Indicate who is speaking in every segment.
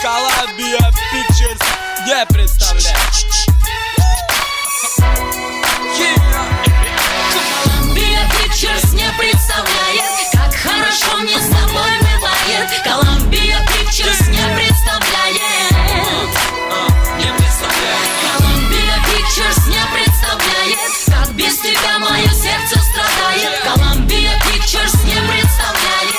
Speaker 1: Columbia Pictures не представляет.
Speaker 2: Columbia Pictures не представляет, как хорошо мне с тобой бывает. Columbia Pictures не представляет. Columbia Pictures не представляет, как без тебя мое сердце страдает. Columbia Pictures не представляет.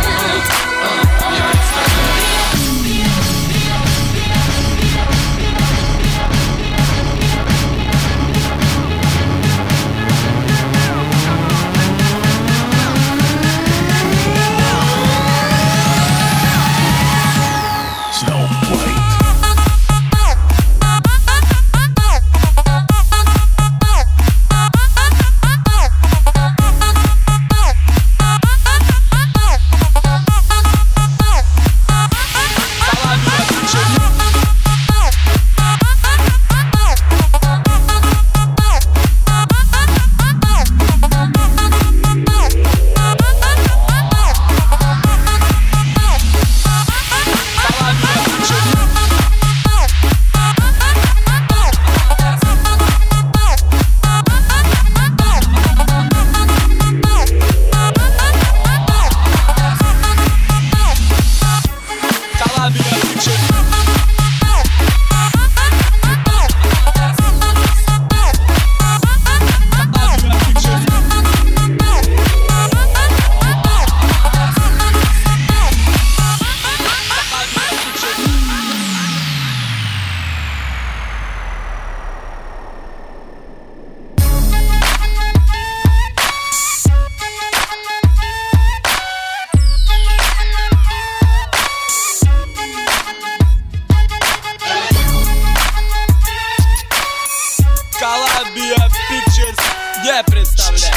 Speaker 1: Columbia Pictures не представляет.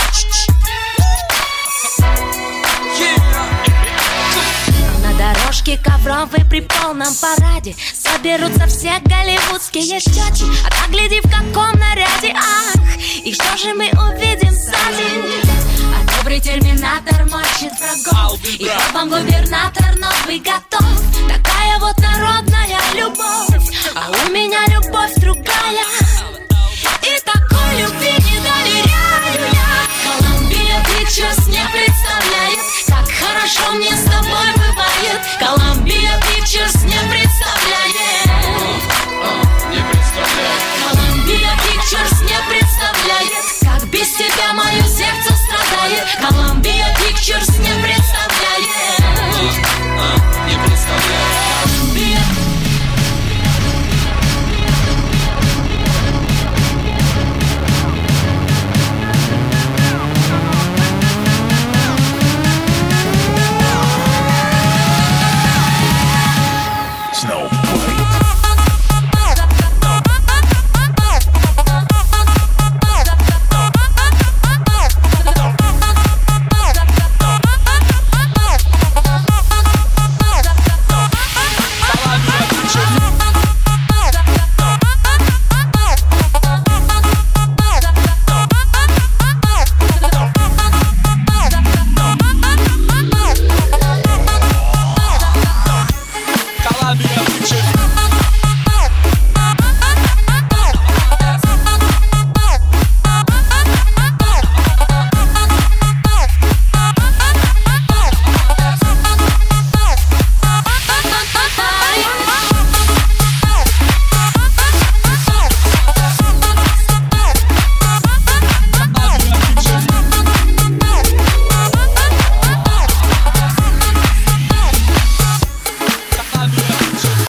Speaker 2: На дорожке ковровой при полном параде соберутся все голливудские щеки. А так гляди, в каком наряде, ах, и что же мы увидим сзади? А добрый терминатор мочит врагов, и вам губернатор новый готов. Такая вот народная любовь, а у меня любовь другая. И такой любви не доверяю я. Columbia Pictures не представляет, как хорошо мне с тобой бывает. Columbia Pictures не представляет. Columbia Pictures не представляет, как без тебя мое сердце страдает. Columbia Pictures не представляет. Columbia.
Speaker 3: Snow.